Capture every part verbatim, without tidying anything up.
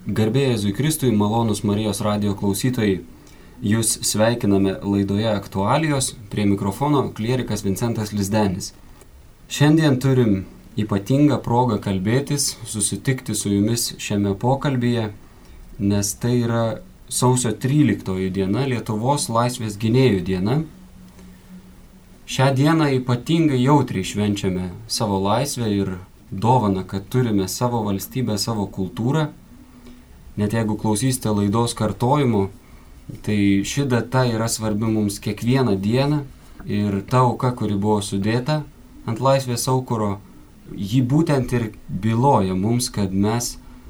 Garbė Jėzui Kristui, malonūs Marijos radijo klausytojai, jūs sveikiname laidoje Aktualijos, prie mikrofono klierikas Vincentas Lizdenis. Šiandien turim ypatingą progą kalbėtis, susitikti su jumis šiame pokalbyje, nes tai yra sausio tryliktoji diena, Lietuvos laisvės gynėjų diena. Šią dieną ypatingai jautriai švenčiame savo laisvę ir dovaną, kad turime savo valstybę, savo kultūrą. Net jeigu klausysite laidos kartojimo, tai ši data yra svarbi mums kiekvieną dieną ir ta auka, kuri buvo sudėta ant laisvės aukuro, ji būtent ir byloja mums, kad mes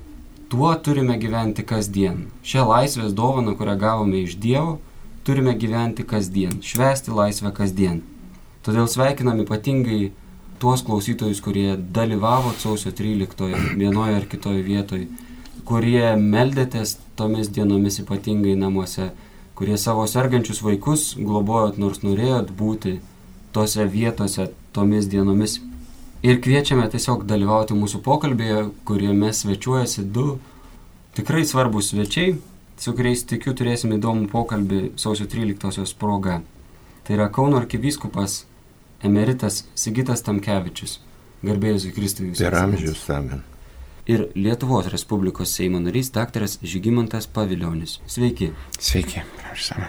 tuo turime gyventi kasdien. Šią laisvės dovaną, kurią gavome iš Dievo, turime gyventi kasdien, švęsti laisvę kasdien. Todėl sveikinam ypatingai tuos klausytojus, kurie dalyvavo sausio tryliktoje vienoje ar kitoje vietoje, kurie meldėtės tomis dienomis ypatingai namuose, kurie savo sergančius vaikus globojot, nors norėjot būti tose vietose tomis dienomis. Ir kviečiame tiesiog dalyvauti mūsų pokalbėje, kuriame svečiuojasi du tikrai svarbus svečiai, su kuriais tikiu turėsime įdomų pokalbį sausio tryliktosios proga. Tai yra Kauno arkivyskupas emeritas Sigitas Tamkevičius. Garbė Jėzui Kristui. Per amžius amen. Ir Lietuvos Respublikos Seimo narys daktaras Žygimantas Pavilionis. Sveiki. Sveiki. Amen.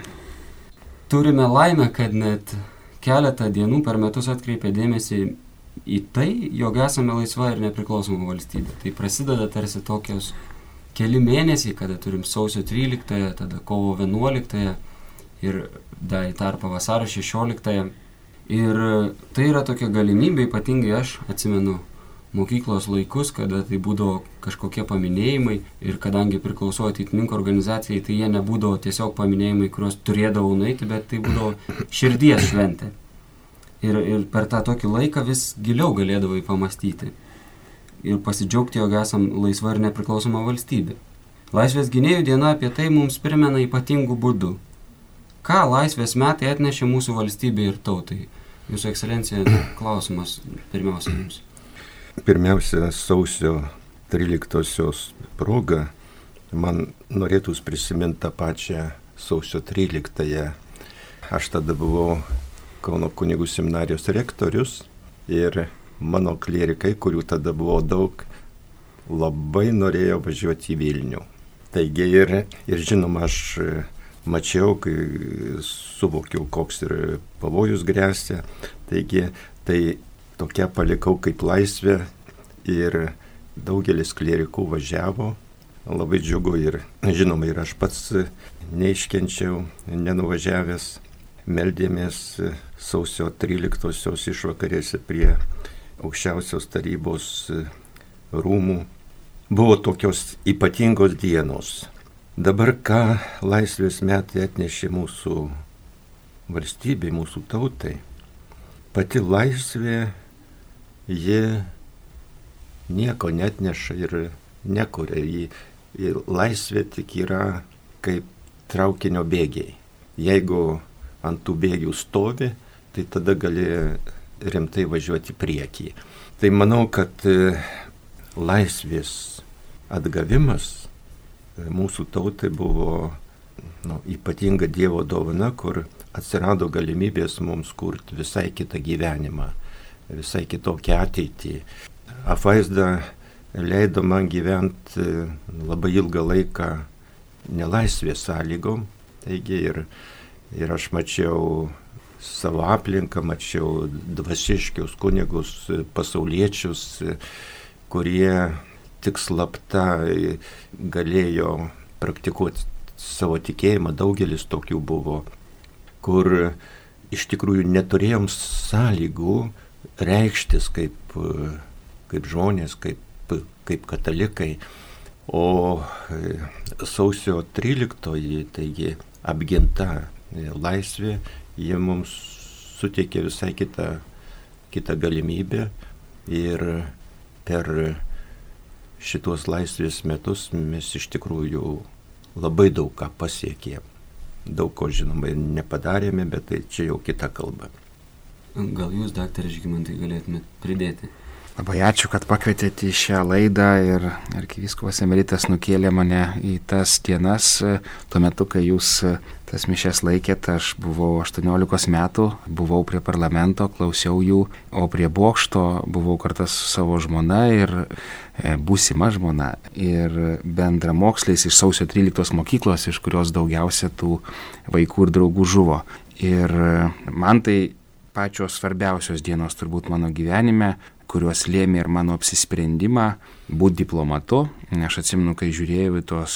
Turime laimę, kad net keletą dienų per metus atkreipia dėmesį į tai, jog esame laisva ir nepriklausoma valstybė. Tai prasideda tarsi tokios keli mėnesiai, kada turim sausio tryliktąją, tada kovo vienuoliktąją ir dar į tarpą vasario šešioliktąją. Ir tai yra tokia galimybė, ypatingai aš atsimenu mokyklos laikus, kada tai būdavo kažkokie paminėjimai ir kadangi priklausau ateitininkų organizacijai, tai jie nebūdavo tiesiog paminėjimai, kuriuos turėdavau nueiti, bet tai būdavo širdies šventė. Ir, ir per tą tokį laiką vis giliau galėdavai pamastyti ir pasidžiaugti, jog esam laisva ir nepriklausoma valstybė. Laisvės gynėjų diena apie tai mums primena ypatingų būdų. Ką laisvės metai atnešė mūsų valstybei ir tautai? Jūsų ekscelencija, klausimas pirmiausia jums. Pirmiausia, sausio tryliktosios proga man norėtųs prisiminti tą pačią sausio tryliktąją. Aš tada buvau Kauno kunigų seminarijos rektorius ir mano klierikai, kurių tada buvo daug, labai norėjo važiuoti į Vilnių. Taigi ir, ir žinoma, aš mačiau, kai suvokiau, koks ir pavojus grėsia. Taigi tai tokia palikau kaip laisvė ir daugelis klierikų važiavo. Labai džiugu ir žinoma, ir aš pats neiškenčiau, nenuvažiavęs. Meldėmės sausio tryliktosios išvakarėse prie aukščiausios tarybos rūmų. Buvo tokios ypatingos dienos. Dabar ką laisvės metai atnešė mūsų valstybei, mūsų tautai? Pati laisvė, ji nieko netneša ir nekuria. Ji, ir laisvė tik yra kaip traukinio bėgiai. Jeigu ant tų bėgių stovi, tai tada gali rimtai važiuoti priekį. Tai manau, kad laisvės atgavimas mūsų tautai buvo nu, ypatinga Dievo dovana, kur atsirado galimybės mums kurti visai kitą gyvenimą, visai kitokią ateitį. Apvaizda leido man gyventi labai ilgą laiką nelaisvės sąlygom. Taigi ir, ir aš mačiau savo aplinką, mačiau dvasiškius kunigus, pasauliečius, kurie tik slapta galėjo praktikuoti savo tikėjimą. Daugelis tokių buvo, kur iš tikrųjų neturėjom sąlygų reikštis kaip, kaip žmonės, kaip, kaip katalikai. O sausio tryliktoji, taigi apginta laisvė, jie mums suteikė visai kitą, kitą galimybę ir per šitos laisvės metus mes iš tikrųjų labai daug ką pasiekėm. Daug ko, žinoma, nepadarėme, bet tai čia jau kita kalba. Gal jūs, daktaras Žygimantai, galėtumėt pridėti? Labai ačiū, kad pakvietėte į šią laidą ir arkivyskupas emeritas nukėlė mane į tas dienas. Tuo metu, kai jūs tas mišias laikėt, aš buvau aštuoniolikos metų, buvau prie parlamento, klausiau jų, o prie bokšto buvau kartu su savo žmona ir e, būsima žmona ir bendramoksliais iš sausio tryliktos mokyklos, iš kurios daugiausia tų vaikų ir draugų žuvo. Ir man tai pačios svarbiausios dienos turbūt mano gyvenime, kuriuos lėmė ir mano apsisprendimą būti diplomatu. Aš atsimenu, kai žiūrėjau į tos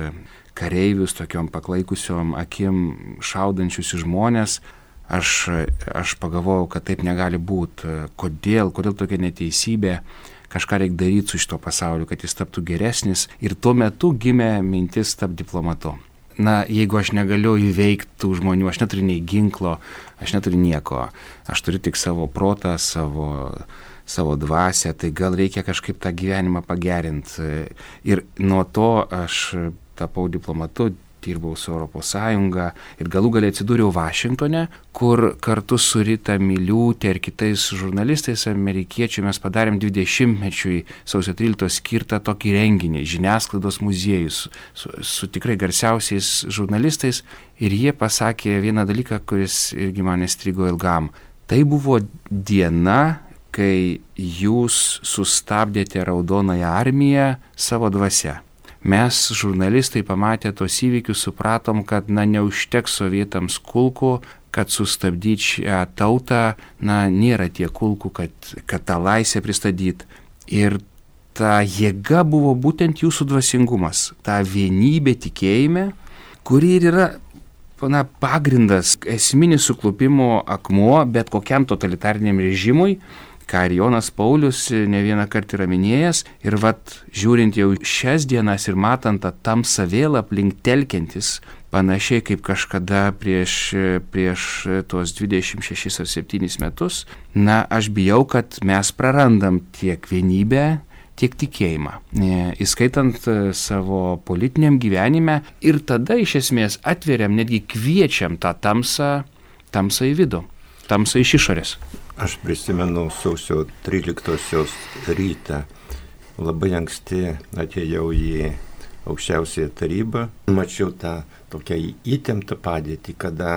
kareivius tokiom paklaikusiom akim šaudančius į žmonės, aš, aš pagalvojau, kad taip negali būti. Kodėl, kodėl tokia neteisybė, kažką reikia daryti su šito pasauliu, kad jis taptų geresnis. Ir tuo metu gimė mintis tapti diplomatu. Na, jeigu aš negaliu įveikti tų žmonių, aš neturiu nei ginklo, aš neturiu nieko, aš turiu tik savo protą, savo... savo dvasią, tai gal reikia kažkaip tą gyvenimą pagerinti. Ir nuo to aš tapau diplomatu, dirbau su Europos Sąjunga ir galų galiai atsidūriau Vašingtone, kur kartu su Rita Miliūtė ir kitais žurnalistais amerikiečių mes padarėm dvidešimtmečiui sausio tryliktos skirtą tokį renginį, žiniasklaidos muziejus su, su tikrai garsiausiais žurnalistais ir jie pasakė vieną dalyką, kuris irgi man įstrigo ilgam. Tai buvo diena, kai jūs sustabdėte Raudonąją armiją savo dvasia. Mes, žurnalistai, pamatę tos įvykius, supratom, kad na, neužteks sovietams kulkų, kad sustabdyti šią tautą, na, nėra tie kulkų, kad, kad tą laisvę pristatyti. Ir ta jėga buvo būtent jūsų dvasingumas, ta vienybė tikėjime, kuri ir yra na, pagrindas, esminis suklupimo akmuo bet kokiam totalitariniam režimui, ką ir Jonas Paulius ne vieną kartą yra minėjęs. Ir vat, žiūrint jau šias dienas ir matant tą tamsą vėl aplink telkiantis, panašiai kaip kažkada prieš, prieš tuos dvidešimt šešis ar septynis metus, na, aš bijau, kad mes prarandam tiek vienybę, tiek tikėjimą, įskaitant savo politiniam gyvenime ir tada iš esmės atveriam, netgi kviečiam tą tamsą, tamsą į vidų, tamsą iš išorės. Aš prisimenu sausio tryliktosios rytą. Labai anksti atėjau į aukščiausiąją tarybą. Mačiau tą tokią įtemptą padėtį, kada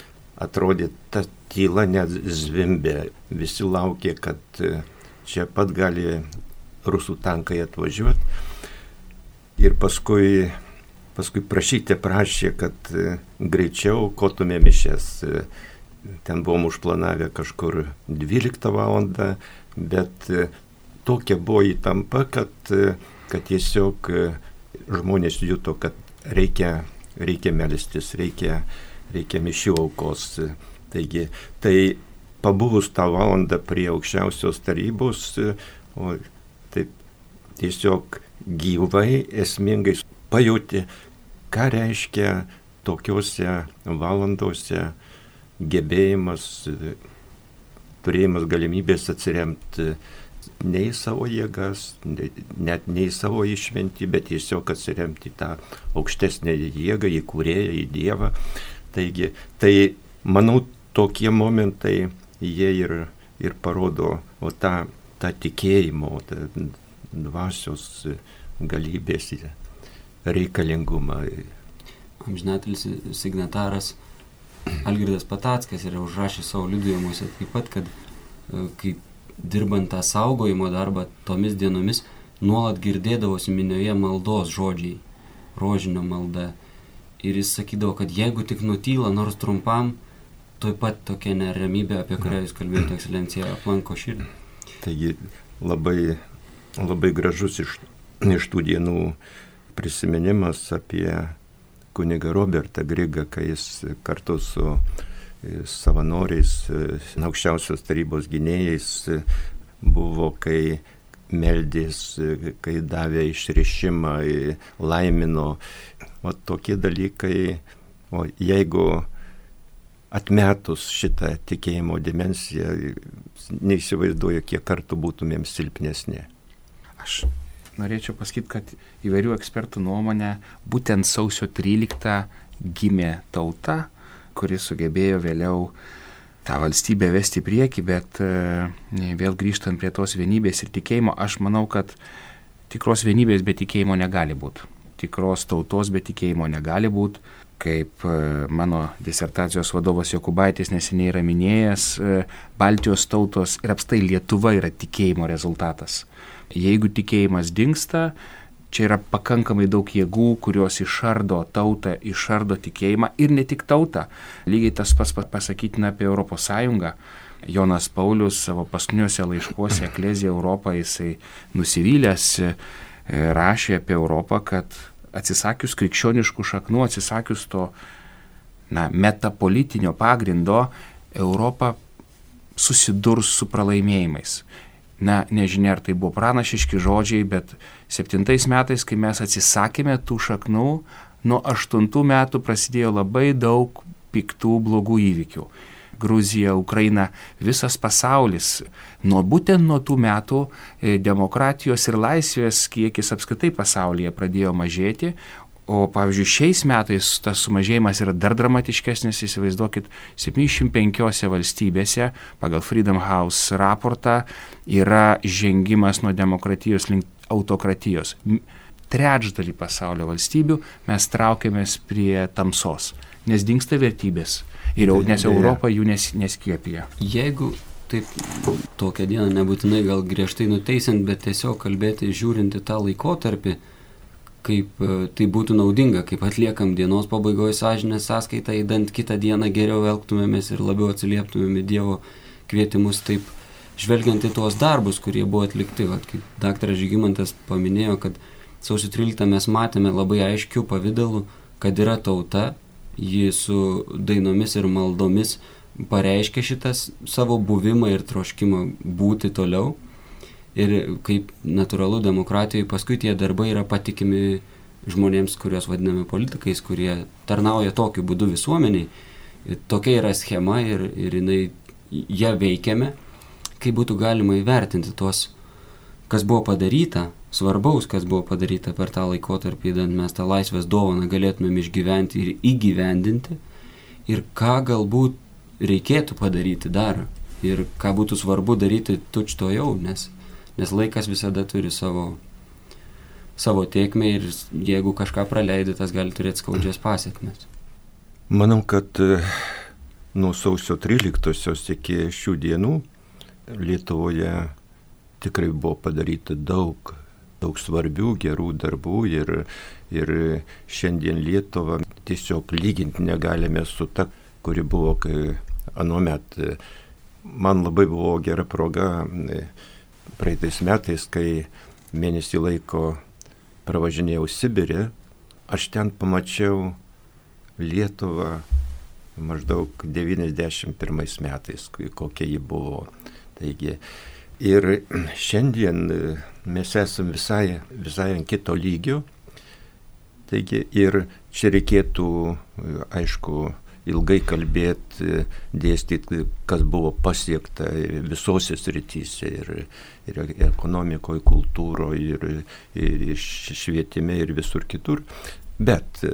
atrodė ta tyla net zvimbė. Visi laukė, kad čia pat gali rusų tankai atvažiuoti. Ir paskui, paskui prašytė prašė, kad greičiau kotume mišias. Ten buvom užplanavę kažkur dvyliktą valandą, bet tokia buvo įtampa, kad, kad tiesiog žmonės juto, kad reikia, reikia melstis, reikia, reikia mišių aukos. Taigi, tai pabuvus tą valandą prie aukščiausios tarybos, o taip tiesiog gyvai, esmingai pajauti, ką reiškia tokiuose valandose gebėjimas, turėjimas galimybės atsiremti ne į savo jėgas, net ne į savo išmintį, bet tiesiog atsiremti į tą aukštesnę jėgą, į kūrėją, į Dievą. Taigi, tai manau, tokie momentai jie ir, ir parodo o tą, tą tikėjimo, tą dvasios galybės reikalingumą. Amžinatilsį signataras Algirdas Patackas yra užrašęs savo liudijimuose taip pat, kad kaip dirbant tą saugojimo darbą tomis dienomis nuolat girdėdavosi minioje maldos žodžiai, rožinio malda. Ir jis sakydavo, kad jeigu tik nutyla nors trumpam, tuoj pat tokia neramybė, apie kurią jūs kalbėjote, ekscelencija, aplanko širdį. Taigi labai, labai gražus iš, iš tų dienų prisiminimas apie kunigą Robertą Grigą, kai jis kartu su savanoriais, aukščiausios tarybos gynėjais buvo, kai meldės, kai davė išrišimą, laimino. O tokie dalykai, o jeigu atmetus šitą tikėjimo dimensiją, neįsivaizduoju, kiek kartų būtumėm silpnesni. Aš norėčiau pasakyti, kad įvairių ekspertų nuomonė būtent sausio tryliktą gimė tauta, kuri sugebėjo vėliau tą valstybę vesti į priekį, bet vėl grįžtant prie tos vienybės ir tikėjimo, aš manau, kad tikros vienybės be tikėjimo negali būti. Tikros tautos be tikėjimo negali būti. Kaip mano disertacijos vadovas Jokubaitis neseniai yra minėjęs, Baltijos tautos ir apstai Lietuva yra tikėjimo rezultatas. Jeigu tikėjimas dingsta, čia yra pakankamai daug jėgų, kurios išardo tautą, išardo tikėjimą ir ne tik tautą. Lygiai tas pats pasakytina apie Europos Sąjungą. Jonas Paulius savo paskutiniuose laiškuose Eklezija Europą, jisai nusivylęs rašė apie Europą, kad atsisakius krikščioniškų šaknų, atsisakius to na, metapolitinio pagrindo, Europa susidurs su pralaimėjimais. Na, nežinia, ar tai buvo pranašiški žodžiai, bet septintais metais, kai mes atsisakėme tų šaknų, nuo aštuntų metų prasidėjo labai daug piktų, blogų įvykių. Gruzija, Ukraina, visas pasaulis. Nuo būtent nuo tų metų demokratijos ir laisvės kiekis apskritai pasaulyje pradėjo mažėti, o pavyzdžiui šiais metais tas sumažėjimas yra dar dramatiškesnis, įsivaizduokit, septyniasdešimt penkiose valstybėse pagal Freedom House raportą yra žengimas nuo demokratijos link autokratijos. Trečdalį pasaulio valstybių mes traukiamės prie tamsos, nes dingsta vertybės. Ir jau, nes Europa jų nes, neskiepija. Jeigu taip tokią dieną nebūtinai gal griežtai nuteisint, bet tiesiog kalbėti, žiūrinti tą laikotarpį, kaip tai būtų naudinga, kaip atliekam dienos pabaigoje sąžinės sąskaitą, įdant kitą dieną geriau elgtumėmės ir labiau atsilieptumėm į Dievo kvietimus, taip žvelgiant į tuos darbus, kurie buvo atlikti. Vat, kaip daktaras Žygimantas paminėjo, kad sausio tryliktą mes matėme labai aiškių pavydalų, kad yra tauta, ji su dainomis ir maldomis pareiškia šitas savo buvimą ir troškimą būti toliau. Ir kaip natūralu demokratijoje, paskui tie darbai yra patikimi žmonėms, kuriuos vadiname politikais, kurie tarnauja tokiu būdu visuomeniai. Tokia yra schema ir, ir jinai, ją veikiame. Kaip būtų galima įvertinti tuos, kas buvo padaryta, svarbaus, kas buvo padaryta per tą laikotarpį, įdant mes tą laisvės dovaną galėtumėm išgyventi ir įgyvendinti, ir ką galbūt reikėtų padaryti dar, ir ką būtų svarbu daryti tučtojau, nes, nes laikas visada turi savo, savo tėkmę ir jeigu kažką praleidi, tas gali turėti skaudžias pasiekmes. Manau, kad nuo sausio tryliktosios iki šių dienų Lietuvoje tikrai buvo padaryta daug daug svarbių, gerų darbų ir, ir šiandien Lietuvą tiesiog lyginti negalime su ta, kuri buvo anuomet. Man labai buvo gera proga praeitais metais, kai mėnesį laiko pravažinėjau Sibirį, aš ten pamačiau Lietuvą maždaug devyniasdešimt pirmais metais, kokia ji buvo. Taigi, ir šiandien mes esam visai, visai ant kito lygio. Taigi ir čia reikėtų, aišku, ilgai kalbėti, dėstyti, kas buvo pasiekta visose srityse ir, ir ekonomikoje, kultūroje, ir, ir švietime ir visur kitur. Bet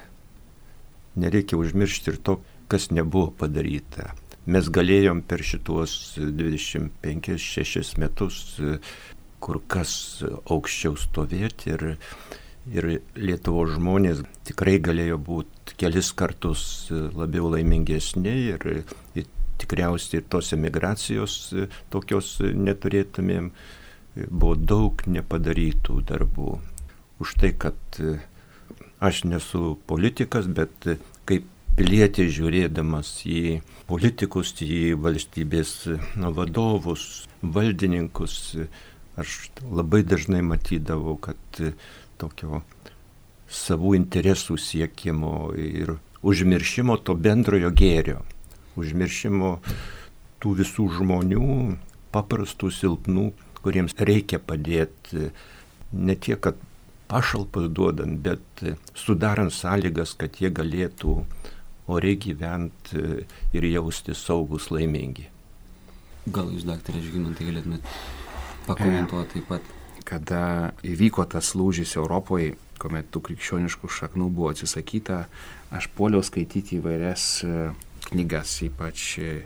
nereikia užmiršti ir to, kas nebuvo padaryta. Mes galėjom per šitos dvidešimt penkis šešis metus kur kas aukščiau stovėti ir, ir Lietuvos žmonės tikrai galėjo būti kelis kartus labiau laimingesni ir, ir tikriausiai ir tos emigracijos tokios neturėtumėm. Buvo daug nepadarytų darbų. Už tai, kad aš nesu politikas, bet kaip pilietis žiūrėdamas į politikus, į valstybės vadovus, valdininkus, aš labai dažnai matydavau, kad tokio savų interesų siekimo ir užmiršimo to bendrojo gėrio, užmiršimo tų visų žmonių, paprastų, silpnų, kuriems reikia padėti, ne tiek, kad pašalpas duodant, bet sudarant sąlygas, kad jie galėtų oriai gyventi ir jausti saugus, laimingi. Gal jūs, daktarė Žygimantai, galėtumėt pakomentuoti taip pat? Kada įvyko tas lūžis Europoje, kuomet tų krikščioniškų šaknų buvo atsisakyta, aš puoliau skaityti įvairias knygas, ypač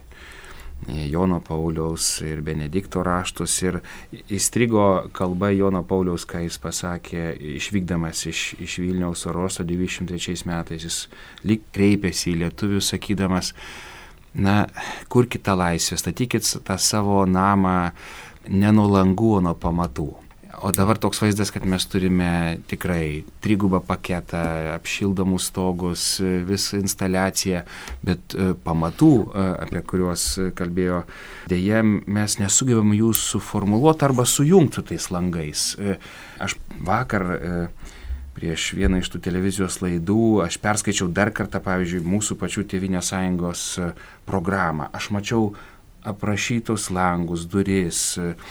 Jono Pauliaus ir Benedikto raštus, ir įstrigo kalba Jono Pauliaus, ką jis pasakė, išvykdamas iš, iš Vilniaus oro uosto devyniasdešimt trečiais metais. Jis lyg kreipėsi į lietuvius, sakydamas, na, kurkit tą laisvę, statykit tą savo namą ne nuo langų, o nuo pamatų. O dabar toks vaizdas, kad mes turime tikrai trigubą paketą, apšildomus stogus, visą instaliaciją, bet pamatų, apie kuriuos kalbėjo, dėja mes nesugebam jų suformuluoti arba sujungti su tais langais. Aš vakar prieš vieną iš tų televizijos laidų, aš perskaičiau dar kartą, pavyzdžiui, mūsų pačių Tėvynės sąjungos programą. Aš mačiau aprašytus langus, duris,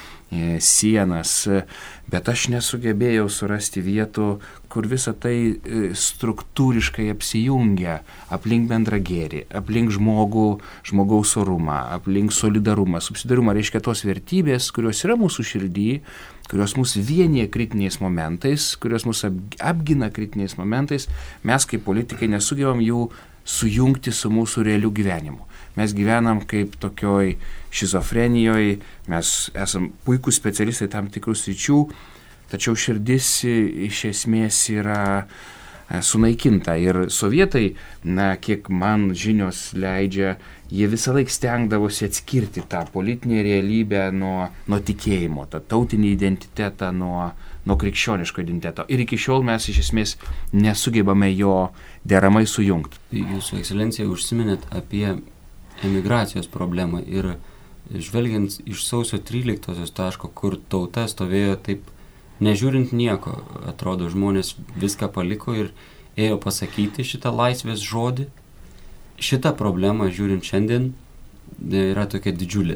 sienas, bet aš nesugebėjau surasti vietų, kur visa tai struktūriškai apsijungia aplink bendrą gėrį, aplink žmogų, žmogaus orumą, aplink solidarumą, subsidarumą, reiškia tos vertybės, kurios yra mūsų širdį, kurios mus vienyje kritiniais momentais, kurios mus apgina kritiniais momentais, mes kaip politikai nesugebam jų sujungti su mūsų realiu gyvenimu. Mes gyvenam kaip tokioj šizofrenijoje, mes esam puikūs specialistai tam tikrų sričių, tačiau širdis iš esmės yra sunaikinta. Ir sovietai, na, kiek man žinios leidžia, jie visą laiką stengdavosi atskirti tą politinę realybę nuo, nuo tikėjimo, tą tautinį identitetą nuo, nuo krikščioniško identiteto. Ir iki šiol mes iš esmės nesugebame jo deramai sujungti. Jūsų ekscelencija užsiminėt apie emigracijos problemą ir žvelgiant iš sausio tryliktosios taško, kur tauta stovėjo taip, nežiūrint nieko, atrodo, žmonės viską paliko ir ėjo pasakyti šitą laisvės žodį. Šitą problemą, žiūrint šiandien, yra tokia didžiulė.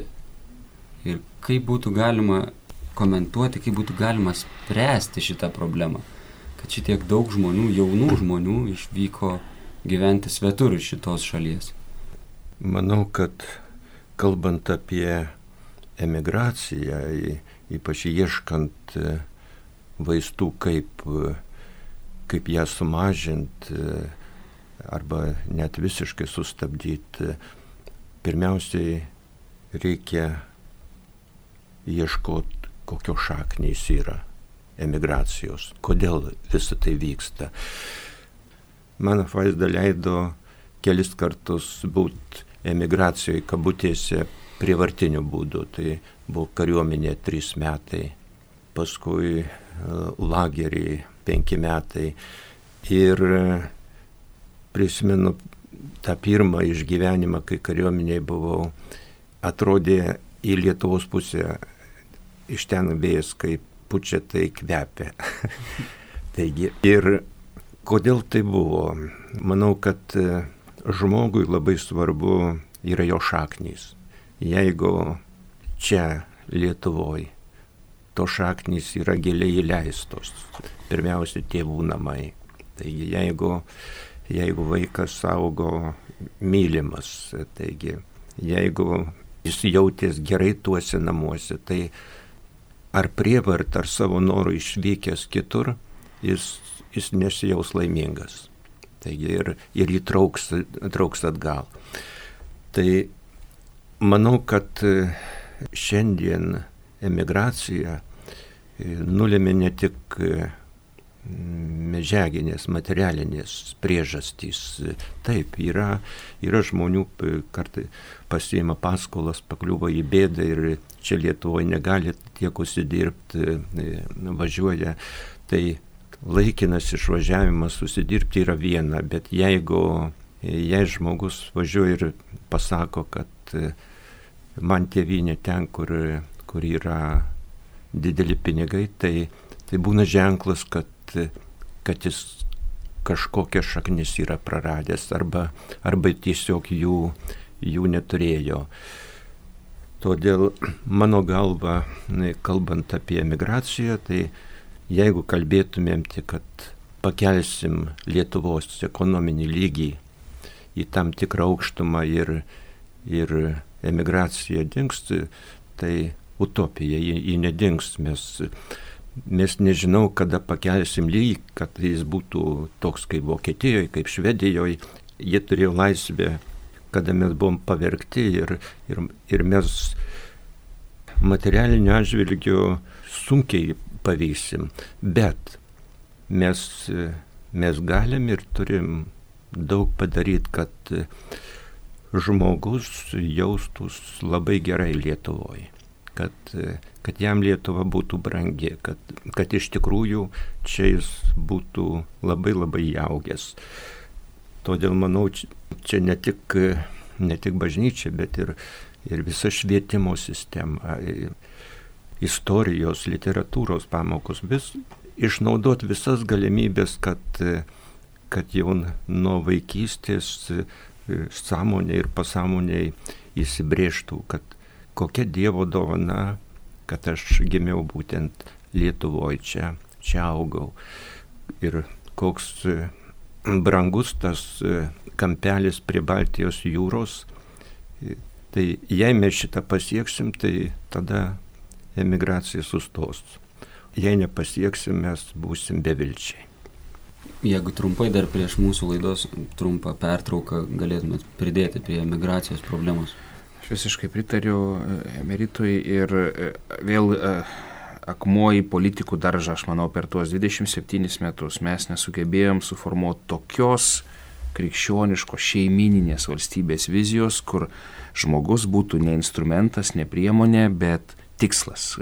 Ir kaip būtų galima komentuoti, kaip būtų galima spręsti šitą problemą, kad šitiek daug žmonių, jaunų žmonių išvyko gyventi svetur iš šitos šalies. Manau, kad kalbant apie emigraciją, ypač ieškant vaistų, kaip, kaip ją sumažinti arba net visiškai sustabdyti, pirmiausiai reikia ieškoti, kokios šaknys yra emigracijos, kodėl visą tai vyksta. Man apvaizda leido kelis kartus būti emigracijoje kabutėse prievartiniu būdu. Tai buvo kariuomenė trys metai, paskui lageriai penki metai. Ir prisimenu tą pirmą išgyvenimą, kai kariuomenėje buvau, atrodė į Lietuvos pusę iš ten vėjas, kaip pučia, tai kvepia. Taigi, ir kodėl tai buvo? Manau, kad žmogui labai svarbu yra jo šaknys. Jeigu čia Lietuvoje to šaknys yra giliai įleistos, pirmiausia tėvų namai. Taigi jeigu, jeigu vaikas augo mylimas, taigi jeigu jis jautės gerai tuose namuose, tai ar prievart, ar savo norų išvykęs kitur, jis, jis nesijaus laimingas. Taigi ir, ir jį trauks, trauks atgal. Tai manau, kad šiandien emigracija nulėmė ne tik medžiaginės, materialinės priežastys. Taip, yra, yra žmonių, kartai pasiima paskolas, pakliuvo į bėdą ir čia Lietuvoje negali tiek užsidirbti, važiuoja. Tai laikinas išvažiavimas susidirbti yra viena, bet jeigu jei žmogus važiuoja ir pasako, kad man tėvynė ten, kur, kur yra dideli pinigai, tai, tai būna ženklas, kad, kad jis kažkokią šaknis yra praradęs arba, arba tiesiog jų, jų neturėjo. Todėl mano galva, kalbant apie emigraciją, tai jeigu kalbėtumėm tik, kad pakelsim Lietuvos ekonominį lygį į tam tikrą aukštumą ir, ir emigracija dings, tai utopija, ji, ji nedings. Mes, mes nežinau, kada pakelsim lygį, kad jis būtų toks kaip Vokietijoje, kaip Švedijoje. Jie turėjo laisvę kada mes buvom pavergti ir, ir, ir mes materialiniu atžvilgiu sunkiai pavysim, bet mes, mes galim ir turim daug padaryti, kad žmogus jaustus labai gerai Lietuvoje, kad, kad jam Lietuva būtų brangi, kad, kad iš tikrųjų čia jis būtų labai labai jaugęs. Todėl manau, čia ne tik, ne tik bažnyčia, bet ir, ir visa švietimo sistema, istorijos, literatūros pamokos, vis išnaudot visas galimybės, kad, kad jau nuo vaikystės sąmonė ir pasąmoniai įsibrėžtų, kad kokia Dievo dovana, kad aš gimiau būtent Lietuvoje, čia, čia augau. Ir koks brangus tas kampelis prie Baltijos jūros. Tai jei mes šitą pasieksim, tai tada emigracija sustos. Jei nepasieksim, mes būsim bevilčiai. Jeigu trumpai dar prieš mūsų laidos trumpą pertrauką galėtumėt pridėti prie emigracijos problemos. Aš visiškai pritariu emeritui ir vėl akmuo į politikų daržą, aš manau, per tuos dvidešimt septynis metus mes nesugebėjom suformuoti tokios krikščioniškos šeimininės valstybės vizijos, kur žmogus būtų ne instrumentas, ne priemonė, bet tikslas.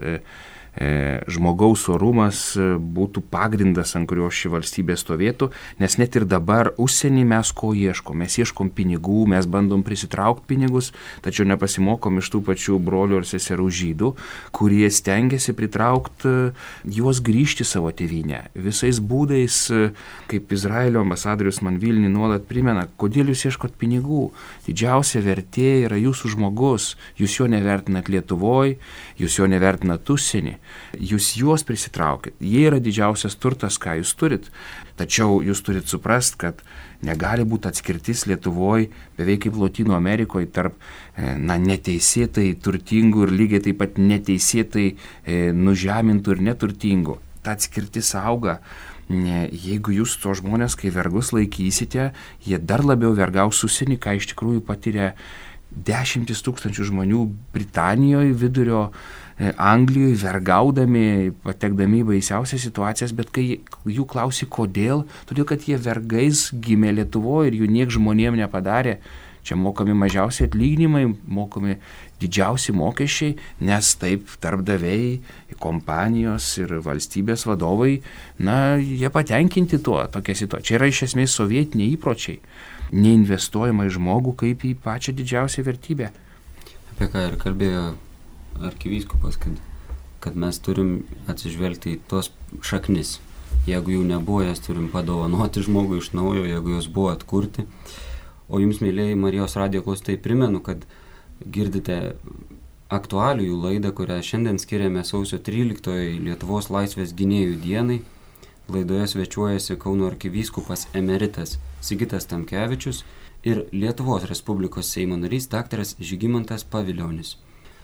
Žmogaus orumas būtų pagrindas, ant kurio ši valstybė stovėtų, nes net ir dabar užsienį mes ko ieškom? Mes ieškom pinigų, mes bandom prisitraukti pinigus, tačiau nepasimokom iš tų pačių brolių ir seserų žydų, kurie stengiasi pritraukti juos grįžti savo tėvynę. Visais būdais, kaip Izraelio ambasadorius man Vilniui nuolat primena, kodėl jūs ieškot pinigų? Didžiausia vertė yra jūsų žmogus, jūs jo nevertinat Lietuvoje, jūs jo nevertinat užsienį. Jūs juos prisitraukit, jie yra didžiausias turtas, ką jūs turit, tačiau jūs turit suprast, kad negali būti atskirtis Lietuvoje, beveik kaip Lotynų Amerikoje, tarp na, neteisėtai turtingų ir lygiai taip pat neteisėtai e, nužemintų ir neturtingų. Ta atskirtis auga. Ne, jeigu jūs to žmonės, kai vergus laikysite, jie dar labiau vergaus užsienį, ką iš tikrųjų patiria dešimtis tūkstančių žmonių Britanijoje, vidurio Anglijoje, vergaudami, patekdami į baisiausias situacijas, bet kai jų klausi kodėl, todėl kad jie vergais gimė Lietuvoje ir jų niek žmonėm nepadarė. Čia mokami mažiausi atlyginimai, mokami didžiausi mokesčiai, nes taip darbdaviai, kompanijos ir valstybės vadovai, na, jie patenkinti tuo, tokia situacija. Čia yra iš esmės sovietiniai įpročiai. Neinvestuojama į žmogų kaip į pačią didžiausią vertybę. Apie ką ir kalbėjo arkivyskupas, kad, kad mes turim atsižvelgti į tos šaknis. Jeigu jų nebuvo, jas turim padovanoti žmogui iš naujo, jeigu jos buvo atkurti. O jums, mėlėjai Marijos radijo klausytojai, primenu, kad girdite aktualijų laidą, kurią šiandien skiriame sausio tryliktoji Lietuvos laisvės gynėjų dienai. Laidoje svečiuojasi Kauno arkivyskupas emeritas Sigitas Tamkevičius ir Lietuvos Respublikos Seimo narys daktaras Žygimantas Pavilionis.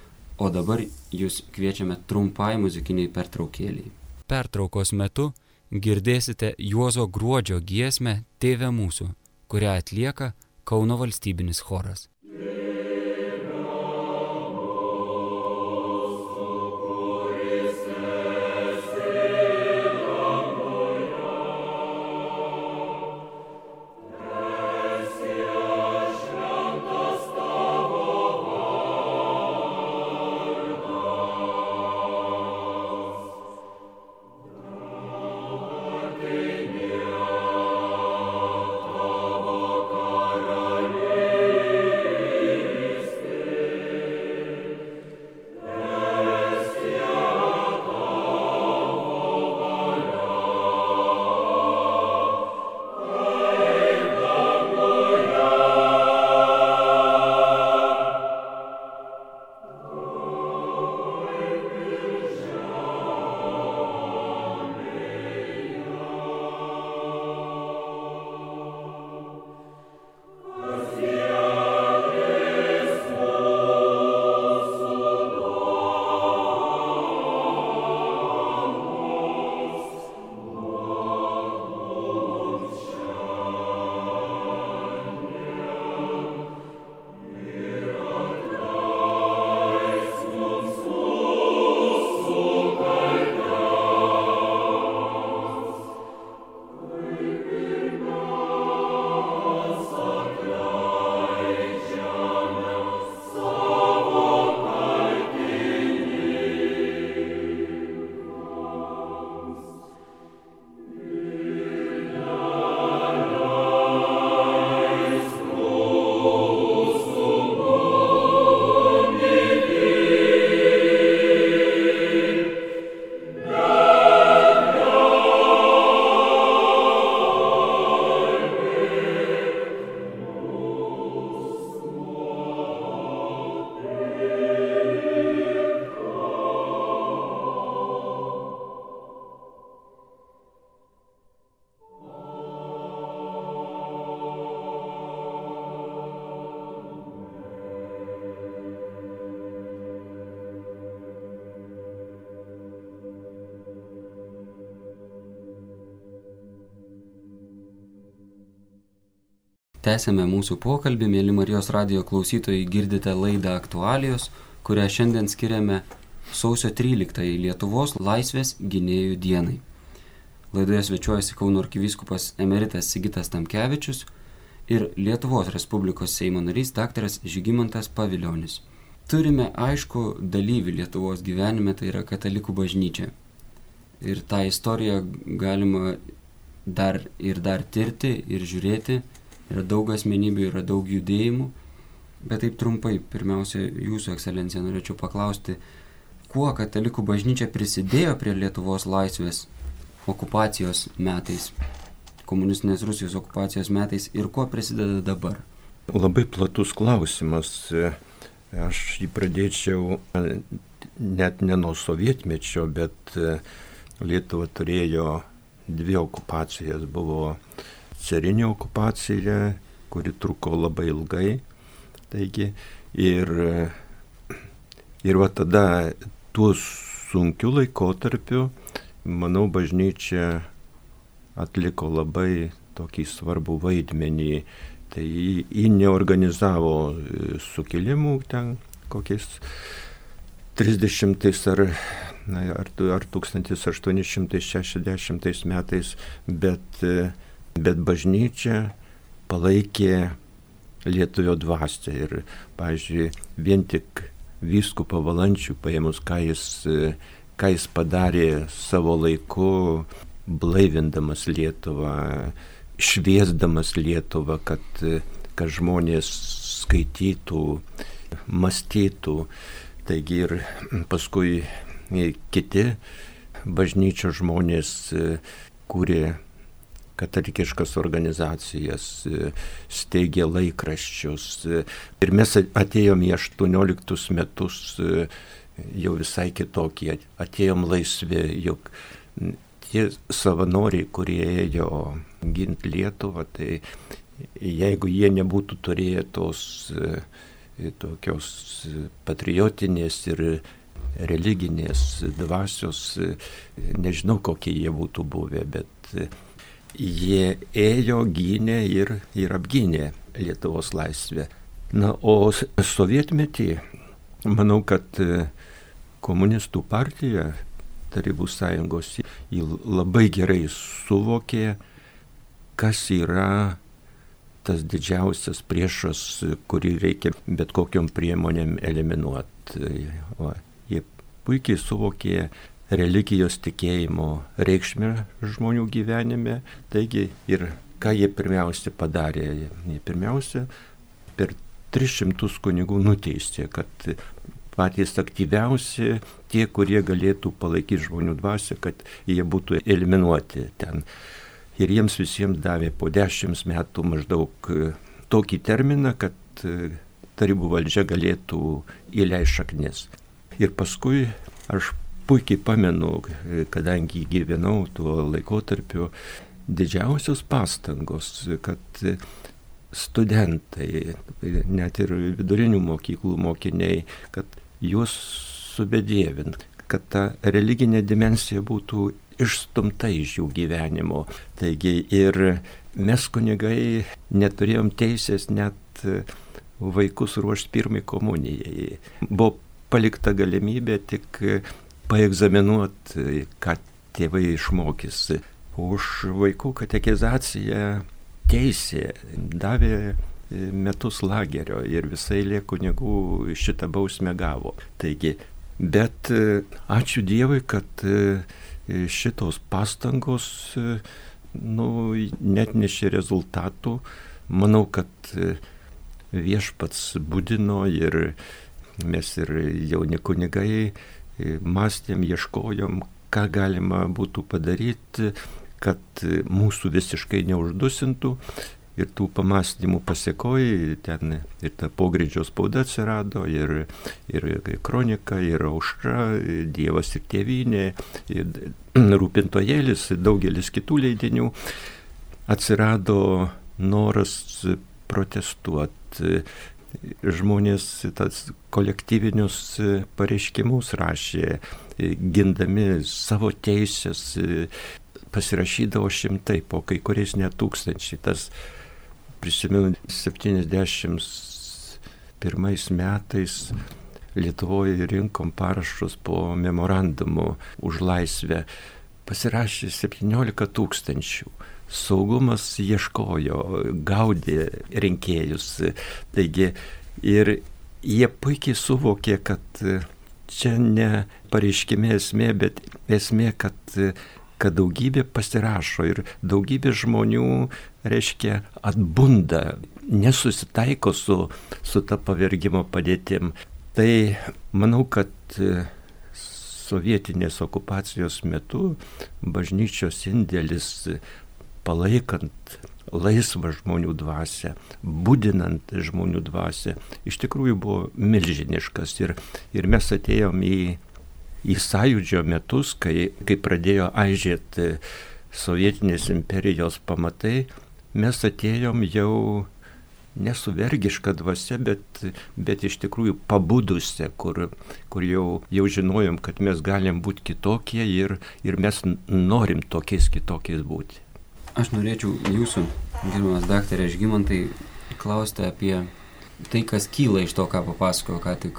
O dabar jūs kviečiame trumpai muzikiniai pertraukėliai. Pertraukos metu girdėsite Juozo Gruodžio giesmę Tėve mūsų, kurią atlieka Kauno valstybinis choras. Yeah. Tęsėme mūsų pokalbį, mėly Marijos radijo klausytojai, girdite laidą Aktualijos, kurią šiandien skiriame sausio tryliktajai Lietuvos laisvės gynėjų dienai. Laidoje svečiuojasi Kauno arkivyskupas emeritas Sigitas Tamkevičius ir Lietuvos Respublikos Seimo narys daktaras Žygimantas Pavilionis. Turime aišku dalyvį Lietuvos gyvenime, tai yra katalikų bažnyčia. Ir tą istoriją galima dar ir dar tirti ir žiūrėti. Yra daug asmenybių, yra daug judėjimų, bet taip trumpai, pirmiausia, jūsų ekscelencija, norėčiau paklausti, kuo katalikų bažnyčia prisidėjo prie Lietuvos laisvės okupacijos metais, komunistinės Rusijos okupacijos metais ir kuo prisideda dabar? Labai platus klausimas. Aš jį pradėčiau net ne nuo sovietmečio, bet Lietuva turėjo dvi okupacijas. Buvo carinė okupacija, kuri truko labai ilgai. Taigi, ir, ir va tada tuo sunkiu laikotarpiu, manau, bažnyčia atliko labai tokį svarbų vaidmenį. Tai ji neorganizavo sukilimų ten kokiais trisdešimtais ar, ar, ar tūkstantis aštuoni šimtai šešiasdešimtais metais, bet Bet bažnyčia palaikė lietuvio dvasią ir, pavyzdžiui, vien tik vyskupo Valančių paėmus, ką jis, ką jis padarė savo laiku, blaivindamas Lietuvą, šviesdamas Lietuvą, kad, kad žmonės skaitytų, mąstytų. Taigi ir paskui kiti bažnyčios žmonės kūrė katalikiškas organizacijas, steigė laikraščius. Ir mes atėjom į aštuonioliktus metus jau visai kitokie, atėjom laisvi, juk tie savanoriai, kurie ėjo ginti Lietuvą, tai jeigu jie nebūtų turėję tos tokios patriotinės ir religinės dvasios, nežinau, kokie jie būtų buvę, bet jie ėjo, gynė ir, ir apgynė Lietuvos laisvę. Na, o sovietmetį, manau, kad komunistų partija, Tarybų sąjungos, jį labai gerai suvokė, kas yra tas didžiausias priešas, kurį reikia bet kokiom priemonėm eliminuoti. O, jie puikiai suvokė religijos tikėjimo reikšmę žmonių gyvenime. Taigi ir ką jie pirmiausia padarė? Jie pirmiausia per tris šimtus kunigų nuteistė, kad patys aktyviausi, tie, kurie galėtų palaikyti žmonių dvasią, kad jie būtų eliminuoti ten. Ir jiems visiems davė po dešimt metų maždaug tokį terminą, kad tarybų valdžia galėtų įleisti šaknis. Ir paskui aš puikiai pamenu, kadangi gyvenau tuo laikotarpiu, didžiausios pastangos, kad studentai, net ir vidurinių mokyklų mokiniai, kad juos subedėvint, kad ta religinė dimensija būtų išstumta iš jų gyvenimo. Taigi ir mes kunigai neturėjom teisės net vaikus ruošti pirmai komunijai. Buvo palikta galimybė tik paegzaminuoti, ką tėvai išmokys. Už vaikų katekizaciją teisė davė metus lagerio ir visai lė kunigų šitą bausmę gavo. Taigi, bet ačiū Dievui, kad šitos pastangos nu, net nešė rezultatų. Manau, kad viešpats budino ir mes ir jauni kunigai mąstėm, ieškojom, ką galima būtų padaryti, kad mūsų visiškai neuždusintų. Ir tų pamastymų pasiekoja, ten ir ta pogrindžio spauda atsirado, ir, ir kronika, ir aušra, Dievas ir tėvynė, ir rūpintojėlis, daugelis kitų leidinių. Atsirado noras protestuoti. Žmonės tas kolektyvinius pareiškimus rašė, gindami savo teisės, pasirašydavo šimtai, po kai kuriais net tūkstančiai. Tas prisimenu, septyniasdešimt pirmais metais Lietuvoje rinkom parašus po memorandumu už laisvę. Pasirašė septyniolika tūkstančių. Saugumas ieškojo, gaudė rinkėjus. Taigi, ir jie puikiai suvokė, kad čia ne pareiškime esmė, bet esmė, kad, kad daugybė pasirašo ir daugybė žmonių, reiškia, atbunda, nesusitaiko su, su ta pavergimo padėtim. Tai manau, kad sovietinės okupacijos metu bažnyčios indėlis palaikant laisvą žmonių dvasią, budinant žmonių dvasią, iš tikrųjų buvo milžiniškas. Ir, ir mes atėjom į, į sąjūdžio metus, kai, kai pradėjo aižėti sovietinės imperijos pamatai, mes atėjom jau nesuvergiška dvasia, bet, bet iš tikrųjų pabudusia, kur, kur jau, jau žinojom, kad mes galim būti kitokie ir, ir mes norim tokiais kitokiais būti. Aš norėčiau jūsų, gerbiamas daktarė Žygimantai, klausti apie tai, kas kyla iš to, ką papasakojo ką tik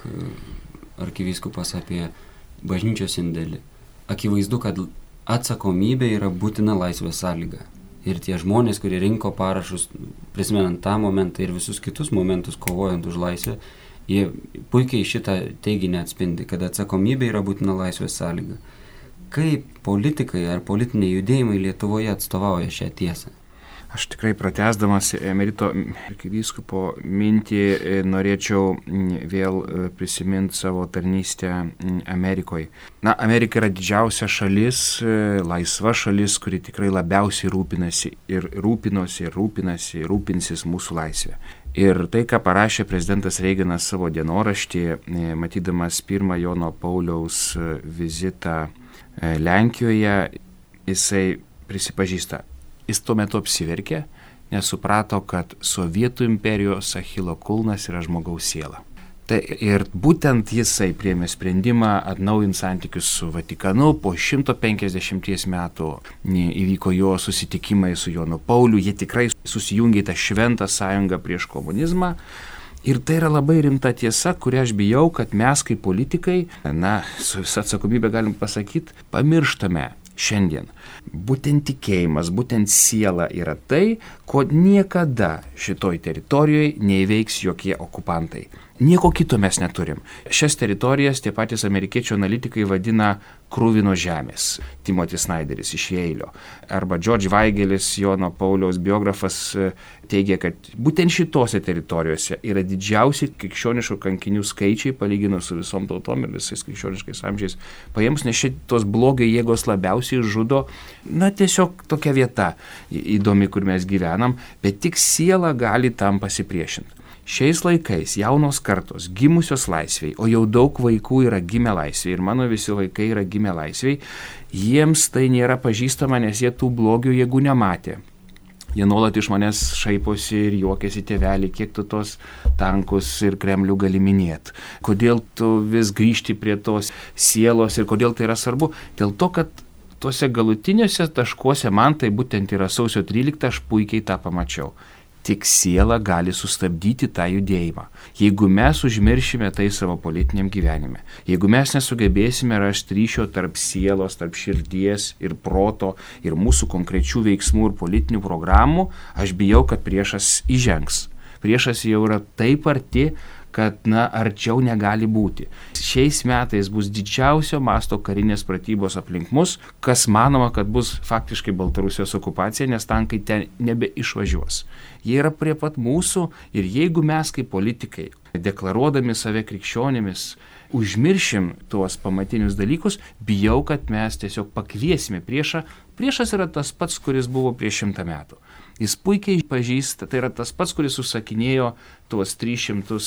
arkivyskupas apie bažnyčios indėlį. Akivaizdu, kad atsakomybė yra būtina laisvės sąlyga. Ir tie žmonės, kurie rinko parašus, prisimenant tą momentą ir visus kitus momentus kovojant už laisvę, jie puikiai šitą teiginį atspindi, kad atsakomybė yra būtina laisvės sąlyga. Kaip politikai ar politiniai judėjimai Lietuvoje atstovauja šią tiesą? Aš tikrai pratęsdamas emerito arkivyskupo mintį norėčiau vėl prisiminti savo tarnystę Amerikoje. Na, Amerika yra didžiausia šalis, laisva šalis, kuri tikrai labiausiai rūpinasi ir rūpinosi ir rūpinasi ir rūpinsis mūsų laisvę. Ir tai, ką parašė prezidentas Reiganas savo dienoraštyje, matydamas pirmą Jono Pauliaus vizitą Lenkijoje, jisai prisipažįsta. Jis tuo metu apsiverkė, nes suprato, kad Sovietų imperijos Achilo kulnas yra žmogaus siela. Tai ir būtent jisai priėmė sprendimą atnaujinti santykius su Vatikanu. Po šimto penkiasdešimties metų įvyko jo susitikimai su Jonu Pauliu. Jie tikrai susijungė į tą šventą sąjungą prieš komunizmą. Ir tai yra labai rimta tiesa, kurią aš bijau, kad mes kaip politikai, na, su visa atsakomybė galim pasakyti, pamirštame šiandien. Būtent tikėjimas, būtent siela yra tai, ko niekada šitoj teritorijoje neįveiks jokie okupantai. Nieko kito mes neturim. Šias teritorijas tie patys amerikiečių analitikai vadina kruvino žemės. Timothy Snyderis iš Jeilio. Arba George Weigelis, Jono Pauliaus biografas, teigia, kad būtent šitose teritorijose yra didžiausi krikščioniškų kankinių skaičiai, palyginus su visom tautom ir visais krikščioniškais amžiais paėmus, nes šitos blogio jėgos labiausiai žudo. Na, tiesiog tokia vieta įdomi, kur mes gyvenam, bet tik siela gali tam pasipriešinti. Šiais laikais jaunos kartos gimusios laisviai, o jau daug vaikų yra gimę laisviai ir mano visi vaikai yra gimę laisviai, jiems tai nėra pažįstama, nes jie tų blogių jėgų nematė. Jie nuolat iš manęs šaiposi ir juokiasi, tėvelį, kiek tu tos tankus ir Kremlių gali minėti. Kodėl tu vis grįžti prie tos sielos ir kodėl tai yra svarbu? Dėl to, kad tuose galutiniuose taškuose man tai būtent yra sausio trylikta, aš puikiai tą pamačiau. Tik siela gali sustabdyti tą judėjimą. Jeigu mes užmiršime tai savo politiniam gyvenime, jeigu mes nesugebėsime rasti ryšio tarp sielos, tarp širdies ir proto ir mūsų konkrečių veiksmų ir politinių programų, aš bijau, kad priešas įžengs. Priešas jau yra taip arti, kad, na, arčiau negali būti. Šiais metais bus didžiausio masto karinės pratybos aplink mus, kas manoma, kad bus faktiškai Baltarusijos okupacija, nes tankai ten nebeišvažiuos. Jie yra prie pat mūsų ir jeigu mes kaip politikai, deklaruodami save krikščionimis, užmiršim tuos pamatinius dalykus, bijau, kad mes tiesiog pakviesime priešą. Priešas yra tas pats, kuris buvo prieš šimtą metų. Jis puikiai pažįsta, tai yra tas pats, kuris užsakinėjo tuos tris šimtus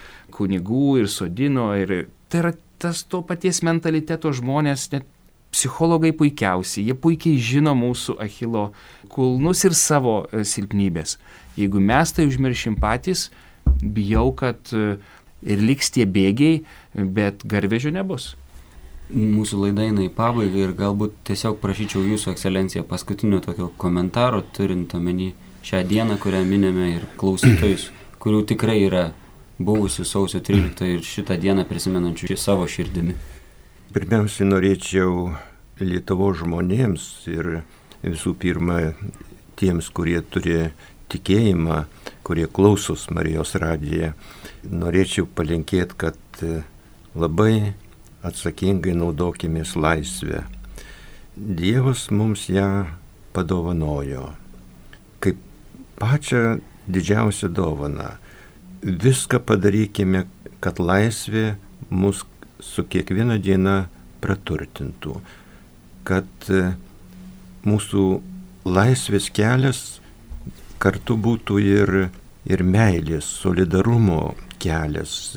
kunigų ir sodino. Ir tai yra tas to paties mentaliteto žmonės, net psichologai puikiausiai, jie puikiai žino mūsų Achilo kulnus ir savo silpnybės. Jeigu mes tai užmiršim patys, bijau, kad ir liks tie bėgiai, bet garvežio nebus. Mūsų laida eina į pabaigą ir galbūt tiesiog prašyčiau jūsų ekscelenciją paskutinio tokio komentaro, turint omeny šią dieną, kurią minime, ir klausytojus, kurių tikrai yra buvusių sausio tryliktą ir šitą dieną prisimenančių savo širdimi. Pirmiausia, norėčiau Lietuvos žmonėms ir visų pirma tiems, kurie turi tikėjimą, kurie klausos Marijos radiją, norėčiau palinkėti, kad labai atsakingai naudokimės laisvę. Dievas mums ją padovanojo kaip pačią didžiausią dovaną. Viską padarykime, kad laisvė mus su kiekviena diena praturtintų, kad mūsų laisvės kelias kartu būtų ir, ir meilės, solidarumo kelias.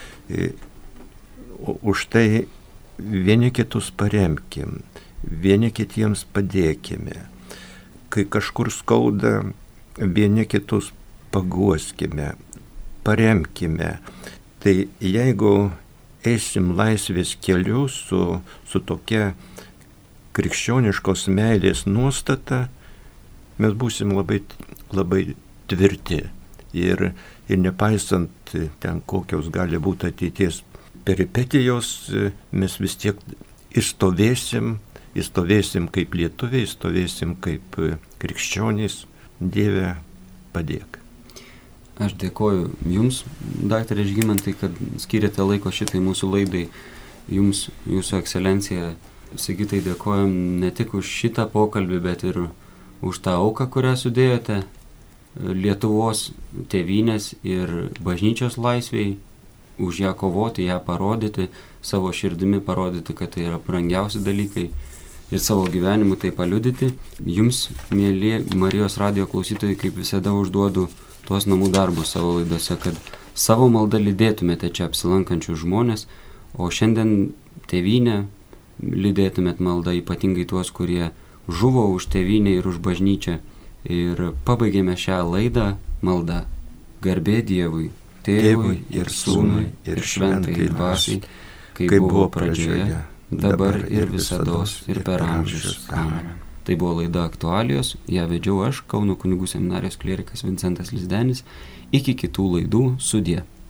Už tai vieni kitus paremkim, vieni kitiems padėkime. Kai kažkur skauda, vieni kitus paguoskime, paremkime. Tai jeigu eisim laisvės keliu su, su tokia krikščioniškos meilės nuostata, mes būsim labai, labai tvirti. Ir, ir nepaisant ten, kokios gali būti ateities peripetijos, mes vis tiek įstovėsim, įstovėsim kaip lietuviai, įstovėsim kaip krikščionys. Dieve, padėk. Aš dėkoju Jums, daktarė Žygimantai, kad skiriate laiko šitai mūsų laidai. Jums, Jūsų ekscelencija, Sigitai, dėkojom ne tik už šitą pokalbį, bet ir už tą auką, kurią sudėjote Lietuvos tėvynės ir bažnyčios laisvei, už ją kovoti, ją parodyti, savo širdimi parodyti, kad tai yra brangiausi dalykai ir savo gyvenimu tai paliudyti. Jums, mėly Marijos radijo klausytojai, kaip visada užduodu tuos namų darbus savo laidose, kad savo maldą lydėtumėte čia apsilankančius žmonės, o šiandien tėvynę lydėtumėt maldą, ypatingai tuos, kurie žuvo už tėvynę ir už bažnyčią. Ir pabaigėme šią laidą maldą. Garbė Dievui, Tėvui ir Sūnui ir Šventajai Dvasiai, kaip buvo pradžioje, dabar ir visados ir per amžius. Amen. Tai buvo laida Aktualijos, ją vedžiau aš, Kauno kunigų seminarijos klierikas Vincentas Lizdenis. Iki kitų laidų, sudie.